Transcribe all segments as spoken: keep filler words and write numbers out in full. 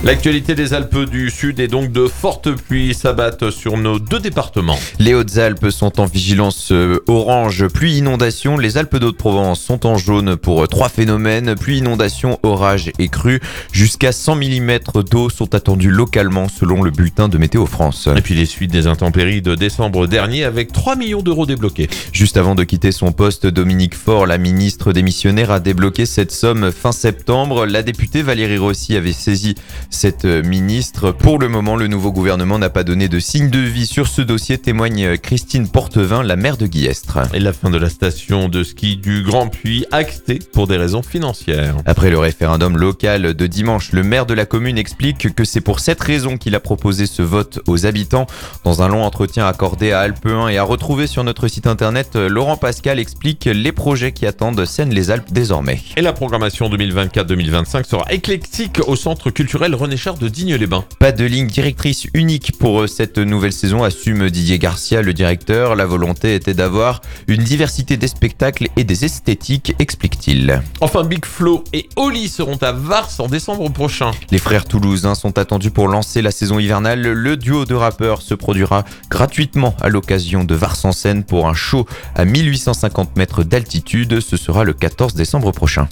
L'actualité des Alpes du Sud est donc de fortes pluies s'abattent sur nos deux départements. Les Hautes-Alpes sont en vigilance orange, pluie inondation. Les Alpes d'Haute-Provence sont en jaune pour trois phénomènes, pluie inondation, orage et crue. Jusqu'à cent millimètres d'eau sont attendus localement selon le bulletin de Météo France. Et puis les suites des intempéries de décembre dernier avec trois millions d'euros débloqués. Juste avant de quitter son poste, Dominique Faure, la ministre démissionnaire, a débloqué cette somme fin septembre. La députée Valérie Rossi avait saisi cette ministre. Pour le moment, le nouveau gouvernement n'a pas donné de signe de vie sur ce dossier, témoigne Christine Portevin, la maire de Guillestre. Et la fin de la station de ski du Grand Puy, actée pour des raisons financières. Après le référendum local de dimanche, le maire de la commune explique que c'est pour cette raison qu'il a proposé ce vote aux habitants. Dans un long entretien accordé à Alpe un et à retrouver sur notre site internet, Laurent Pascal explique les projets qui attendent Seine-les-Alpes désormais. Et la programmation deux mille vingt-quatre deux mille vingt-cinq sera éclectique au centre culturel René Char de Digne-les-Bains. Pas de ligne directrice unique pour cette nouvelle saison, assume Didier Garcia, le directeur. La volonté était d'avoir une diversité des spectacles et des esthétiques, explique-t-il. Enfin, Big Flo et Oli seront à Vars en décembre prochain. Les frères toulousains sont attendus pour lancer la saison hivernale. Le duo de rappeurs se produira gratuitement à l'occasion de Vars en Seine pour un show à mille huit cent cinquante mètres d'altitude. Ce sera le quatorze décembre prochain.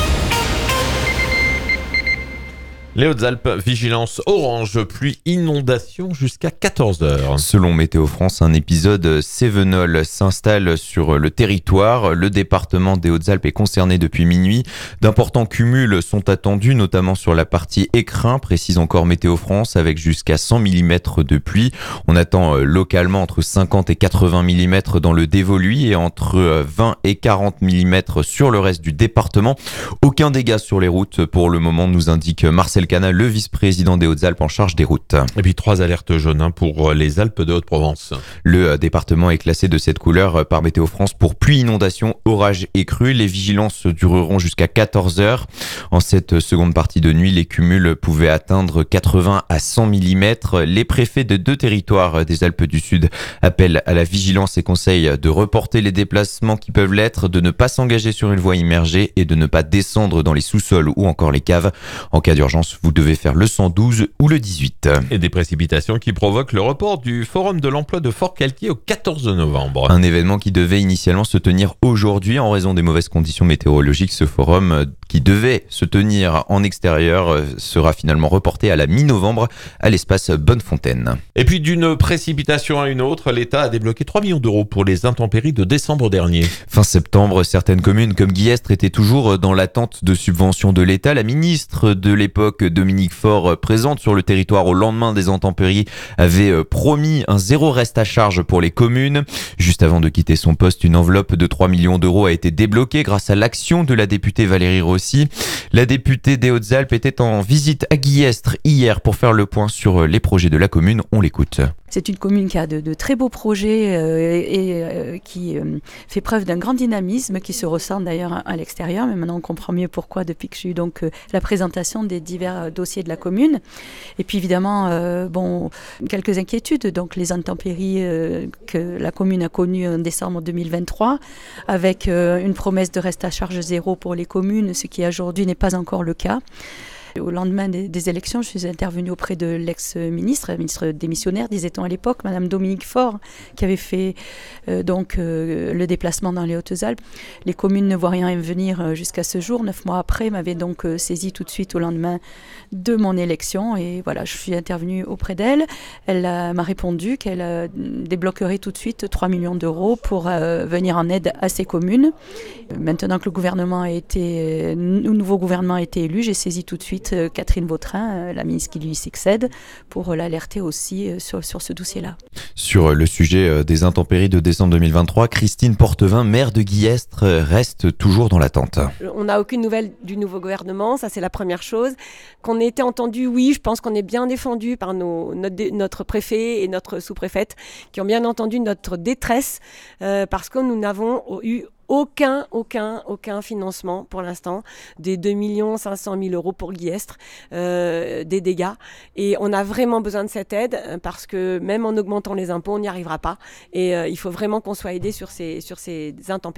Les Hautes-Alpes, vigilance orange, pluie, inondation jusqu'à quatorze heures. Selon Météo France, un épisode cévenol s'installe sur le territoire. Le département des Hautes-Alpes est concerné depuis minuit. D'importants cumuls sont attendus, notamment sur la partie écrin, précise encore Météo France, avec jusqu'à cent millimètres de pluie. On attend localement entre cinquante et quatre-vingts millimètres dans le Dévoluy et entre vingt et quarante millimètres sur le reste du département. Aucun dégât sur les routes pour le moment, nous indique Marcel Cana, le vice-président des Hautes-Alpes en charge des routes. Et puis trois alertes jaunes pour les Alpes de Haute-Provence. Le département est classé de cette couleur par Météo France pour pluie, inondation, orage et crue. Les vigilances dureront jusqu'à quatorze heures. En cette seconde partie de nuit, les cumuls pouvaient atteindre quatre-vingts à cent millimètres. Les préfets de deux territoires des Alpes du Sud appellent à la vigilance et conseillent de reporter les déplacements qui peuvent l'être, de ne pas s'engager sur une voie immergée et de ne pas descendre dans les sous-sols ou encore les caves. En cas d'urgence, vous devez faire le cent douze ou le dix-huit. Et des précipitations qui provoquent le report du Forum de l'emploi de Fort-Calquier au quatorze novembre. Un événement qui devait initialement se tenir aujourd'hui en raison des mauvaises conditions météorologiques. Ce forum qui devait se tenir en extérieur sera finalement reporté à la mi-novembre à l'espace Bonnefontaine. Et puis d'une précipitation à une autre, l'État a débloqué trois millions d'euros pour les intempéries de décembre dernier. Fin septembre, certaines communes comme Guillestre étaient toujours dans l'attente de subventions de l'État. La ministre de l'époque, Dominique Faure, présente sur le territoire au lendemain des intempéries, avait promis un zéro reste à charge pour les communes. Juste avant de quitter son poste, une enveloppe de trois millions d'euros a été débloquée grâce à l'action de la députée Valérie Rossi. La députée des Hautes-Alpes était en visite à Guillestre hier pour faire le point sur les projets de la commune. On l'écoute. C'est une commune qui a de, de très beaux projets euh, et euh, qui euh, fait preuve d'un grand dynamisme qui se ressent d'ailleurs à, à l'extérieur. Mais maintenant, on comprend mieux pourquoi depuis que j'ai eu donc euh, la présentation des divers dossiers de la commune. Et puis évidemment, euh, bon, quelques inquiétudes. Donc les intempéries euh, que la commune a connues en décembre deux mille vingt-trois, avec euh, une promesse de reste à charge zéro pour les communes, ce qui aujourd'hui n'est pas encore le cas. Au lendemain des, des élections, je suis intervenue auprès de l'ex-ministre, la ministre démissionnaire, disait-on à l'époque, Madame Dominique Faure, qui avait fait euh, donc euh, le déplacement dans les Hautes-Alpes. Les communes ne voient rien venir jusqu'à ce jour. Neuf mois après, m'avait donc euh, saisi tout de suite au lendemain de mon élection. Et voilà, je suis intervenue auprès d'elle. Elle euh, m'a répondu qu'elle euh, débloquerait tout de suite trois millions d'euros pour euh, venir en aide à ces communes. Maintenant que le gouvernement a été, le nouveau gouvernement a été élu, j'ai saisi tout de suite Catherine Vautrin, la ministre qui lui succède, pour l'alerter aussi sur, sur ce dossier-là. Sur le sujet des intempéries de décembre deux mille vingt-trois, Christine Portevin, maire de Guillestre, reste toujours dans l'attente. On n'a aucune nouvelle du nouveau gouvernement, ça c'est la première chose. Qu'on ait été entendu, oui, je pense qu'on est bien défendu par nos, notre, notre préfet et notre sous-préfète, qui ont bien entendu notre détresse, euh, parce que nous n'avons eu Aucun, aucun, aucun financement pour l'instant des deux millions cinq cent mille euros pour Guillestre, euh, des dégâts. Et on a vraiment besoin de cette aide parce que même en augmentant les impôts, on n'y arrivera pas. Et euh, il faut vraiment qu'on soit aidé sur ces, sur ces intempéries.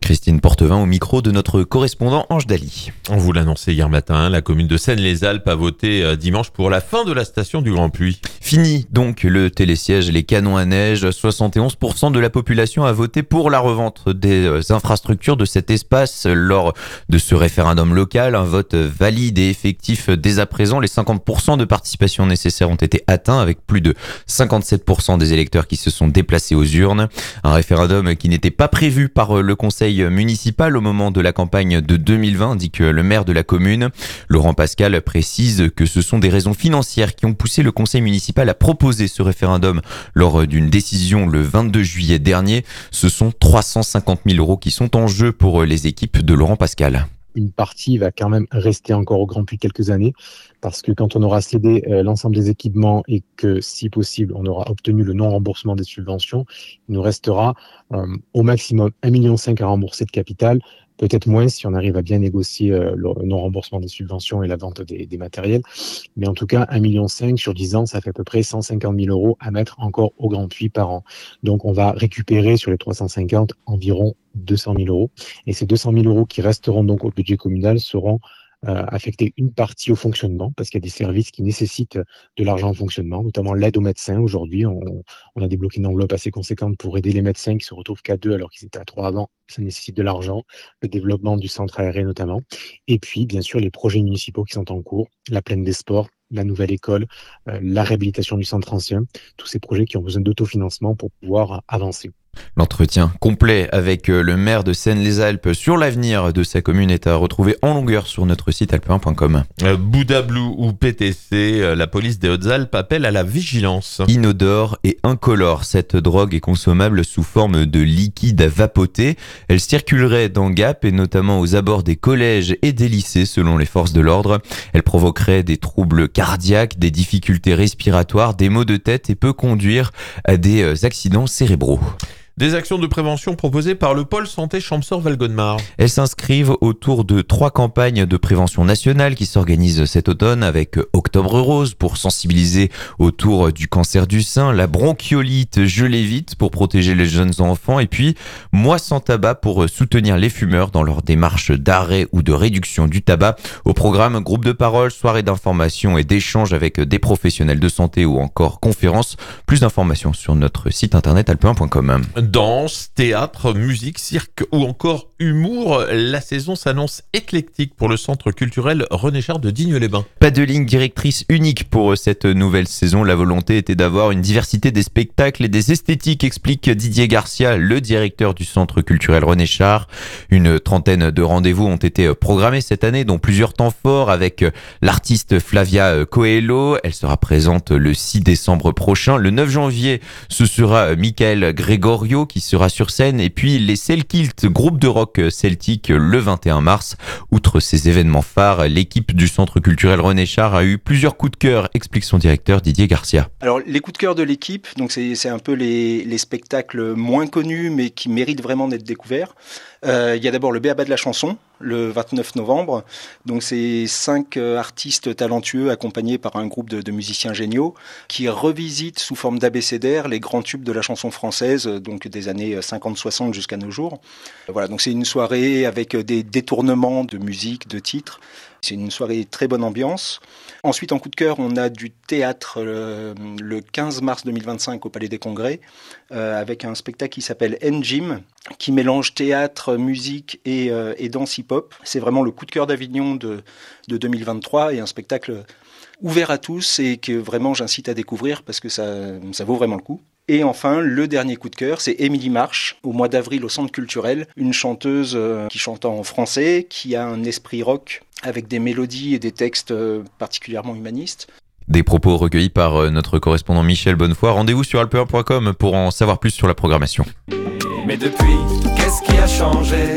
Christine Portevin au micro de notre correspondant Ange Daly. On vous l'annonçait hier matin, la commune de Seynes-les-Alpes a voté dimanche pour la fin de la station du Grand Puy. Fini donc le télésiège, les canons à neige. soixante et onze pour cent de la population a voté pour la revente des infrastructures de cet espace lors de ce référendum local. Un vote valide et effectif dès à présent. Les cinquante pour cent de participation nécessaires ont été atteints avec plus de cinquante-sept pour cent des électeurs qui se sont déplacés aux urnes. Un référendum qui n'était pas prévu par le conseil municipal au moment de la campagne de deux mille vingt, indique le maire de la commune. Laurent Pascal précise que ce sont des raisons financières qui ont poussé le conseil municipal à proposer ce référendum lors d'une décision le vingt-deux juillet dernier. Ce sont trois cent cinquante mille euros qui sont en jeu pour les équipes de Laurent Pascal. Une partie va quand même rester encore au Grand Puy quelques années, parce que quand on aura cédé euh, l'ensemble des équipements et que, si possible, on aura obtenu le non-remboursement des subventions, il nous restera euh, au maximum un virgule cinq million à rembourser de capital, peut-être moins si on arrive à bien négocier euh, le non-remboursement des subventions et la vente des, des matériels. Mais en tout cas, un virgule cinq million sur dix ans, ça fait à peu près cent cinquante mille euros à mettre encore au Grand Puy par an. Donc on va récupérer sur les trois cent cinquante environ deux cent mille euros. Et ces deux cent mille euros qui resteront donc au budget communal seront euh, affectés une partie au fonctionnement, parce qu'il y a des services qui nécessitent de l'argent au fonctionnement, notamment l'aide aux médecins. Aujourd'hui, on, on a débloqué une enveloppe assez conséquente pour aider les médecins qui se retrouvent qu'à deux alors qu'ils étaient à trois avant. Ça nécessite de l'argent, le développement du centre aéré notamment. Et puis, bien sûr, les projets municipaux qui sont en cours, la plaine des sports, la nouvelle école, euh, la réhabilitation du centre ancien, tous ces projets qui ont besoin d'autofinancement pour pouvoir avancer. L'entretien complet avec le maire de Seynes-les-Alpes sur l'avenir de sa commune est à retrouver en longueur sur notre site alpe un point com. Euh, Bouddha Blue ou P T C, euh, la police des Hautes-Alpes appelle à la vigilance. Inodore et incolore, cette drogue est consommable sous forme de liquide à vapoter. Elle circulerait dans Gap et notamment aux abords des collèges et des lycées selon les forces de l'ordre. Elle provoquerait des troubles cardiaques, des difficultés respiratoires, des maux de tête et peut conduire à des accidents cérébraux. Des actions de prévention proposées par le pôle santé Champsaur-Val-Godemar. Elles s'inscrivent autour de trois campagnes de prévention nationale qui s'organisent cet automne avec Octobre Rose pour sensibiliser autour du cancer du sein, la bronchiolite, je l'évite pour protéger les jeunes enfants et puis Moi sans tabac pour soutenir les fumeurs dans leur démarche d'arrêt ou de réduction du tabac. Au programme, groupe de parole, soirée d'information et d'échange avec des professionnels de santé ou encore conférences. Plus d'informations sur notre site internet alpe un point com. Danse, théâtre, musique, cirque ou encore humour, la saison s'annonce éclectique pour le centre culturel René Char de Digne-les-Bains. Pas de ligne directrice unique pour cette nouvelle saison. La volonté était d'avoir une diversité des spectacles et des esthétiques, explique Didier Garcia, le directeur du centre culturel René Char. Une trentaine de rendez-vous ont été programmés cette année, dont plusieurs temps forts avec l'artiste Flavia Coelho. Elle sera présente le six décembre prochain. Le neuf janvier, ce sera Michael Gregorio qui sera sur scène et puis les Selkilt, groupe de rock celtique, le vingt et un mars. Outre ces événements phares, l'équipe du centre culturel René Char a eu plusieurs coups de cœur, explique son directeur Didier Garcia. Alors les coups de cœur de l'équipe, donc c'est, c'est un peu les, les spectacles moins connus mais qui méritent vraiment d'être découverts. Euh, il y a d'abord le B.A.B A de la chanson, le vingt-neuf novembre. Donc c'est cinq euh, artistes talentueux accompagnés par un groupe de, de musiciens géniaux qui revisitent sous forme d'abécédaire les grands tubes de la chanson française, donc des années cinquante soixante jusqu'à nos jours. Voilà, donc c'est une soirée avec des détournements de musique, de titres. C'est une soirée très bonne ambiance. Ensuite, en coup de cœur, on a du théâtre euh, le quinze mars deux mille vingt-cinq au Palais des Congrès euh, avec un spectacle qui s'appelle N-Gym qui mélange théâtre, musique et, euh, et danse hip-hop. C'est vraiment le coup de cœur d'Avignon de, de deux mille vingt-trois et un spectacle ouvert à tous et que vraiment j'incite à découvrir parce que ça, ça vaut vraiment le coup. Et enfin, le dernier coup de cœur, c'est Émilie Marche, au mois d'avril au Centre culturel, une chanteuse euh, qui chante en français, qui a un esprit rock avec des mélodies et des textes euh, particulièrement humanistes. Des propos recueillis par notre correspondant Michel Bonnefoy. Rendez-vous sur alpe un point com pour en savoir plus sur la programmation. Mais depuis, qu'est-ce qui a changé?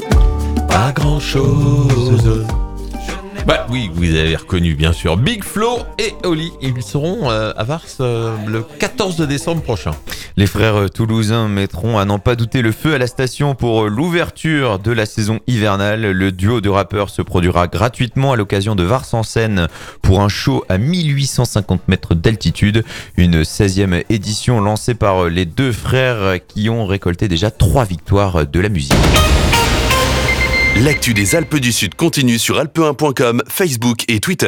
Pas grand-chose. Bah oui, vous avez reconnu bien sûr Big Flo et Oli. Ils seront euh, à Vars euh, le quatorze décembre prochain. Les frères toulousains mettront à n'en pas douter le feu à la station pour l'ouverture de la saison hivernale. Le duo de rappeurs se produira gratuitement à l'occasion de Vars en Seine pour un show à mille huit cent cinquante mètres d'altitude. Une seizième édition lancée par les deux frères qui ont récolté déjà trois victoires de la musique. L'actu des Alpes du Sud continue sur alpe un point com, Facebook et Twitter.